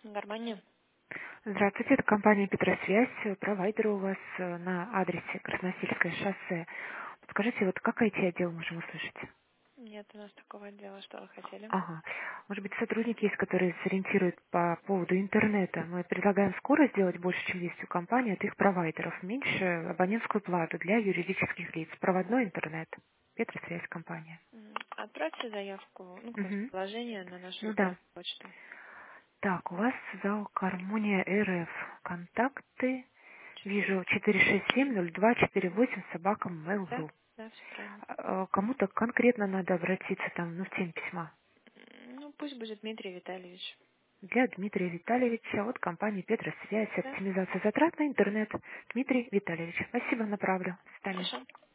Гармония. Здравствуйте, это компания Петросвязь, провайдер у вас на адресе Красносельское шоссе. Скажите, вот как IT-отдел можем услышать? Нет у нас такого отдела, что вы хотели. Ага. Может быть, сотрудники есть, которые сориентируют по поводу интернета. Мы предлагаем скоро сделать больше, чем есть у компании от их провайдеров. Меньше абонентскую плату для юридических лиц. Проводной интернет. Петросвязь компания. Отправьте заявку, просто Угу. положение на нашу Ну электронную да. почту. Так, у вас зал Гармония РФ. Контакты. Четыре. Вижу 467-0248 собака Да, Mail.ru. да, все правильно. Кому-то конкретно надо обратиться там, ну, в тему письма. Ну, пусть будет Дмитрий Витальевич. Для Дмитрия Витальевича от компании Петросвязь, Да, оптимизация затрат на интернет. Дмитрий Витальевич. Спасибо, направлю. До свидания. хорошо.